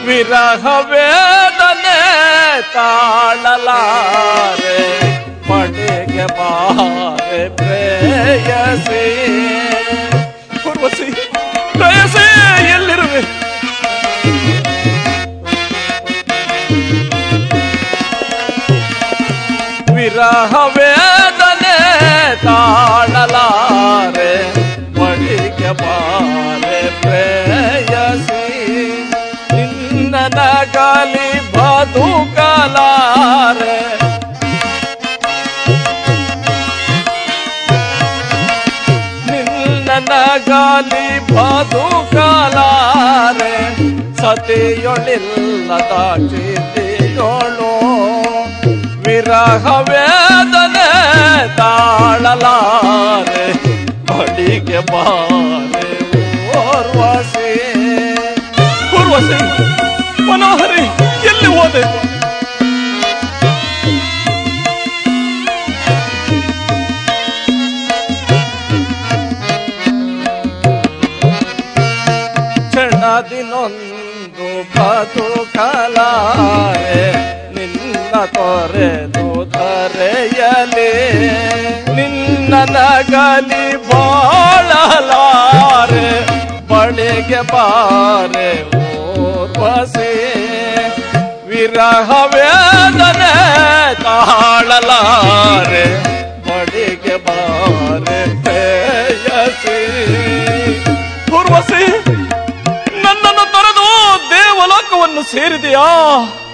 ವಿರಹ ವೇದನೆ ತಾಳಲಾರೆ ಮನೆಗೆ ಬಾರೆ ಪ್ರೇಯಸಿ. ಪೂರ್ವಸಿ ಪ್ರೇಯಸಿ ಎಲ್ಲಿರುವೆ? ವಿರಹ ವೇದನೆ ತಾಳಲಾರೆ ಮನೆಗೆ ಬಾರೆ ಪ್ರೇಯಸಿ. ನಿನ್ನ ನಗಲಿ ಬದುಕಲಾರೆ ನಿನ್ನ ನಗಲಿ ಬದುಕಲಾರೆ ಸತಿಯೊಳಿಲ್ಲದ ಚಿತಿಯೊಳು. ವಿರಹ ವೇದನೆ ತಾಳಲಾರೆ ಬಳಿಗೆ ಬಾರೆ ಓರ್ವಸಿ. ಪೂರ್ವಸಿ ಮನೋಹರಿ ಎಲ್ಲಿ ಹೋದೆ? ಕ್ಷಣದಿನೊಂದು ಬದುಕಲಾರೆ ನಿನ್ನ ತೊರೆದು ತರೆಯಲಿ. ನಿನ್ನ ನಗಲಿ ಬಾಳಲಾರೆ ಬಳಿಗೆ ಬಾರೆ ಓರ್ವಸಿ. ವಿರಹ ವೇದನೆ ತಾಳಲಾರೆ ಬಳಿಗೆ ಬಾರೆ ಪ್ರೇಯಸಿ. ಪೂರ್ವಸಿ ನನ್ನನ್ನು ತೊರೆದು ದೇವಲೋಕವನ್ನು ಸೇರಿದೆಯಾ?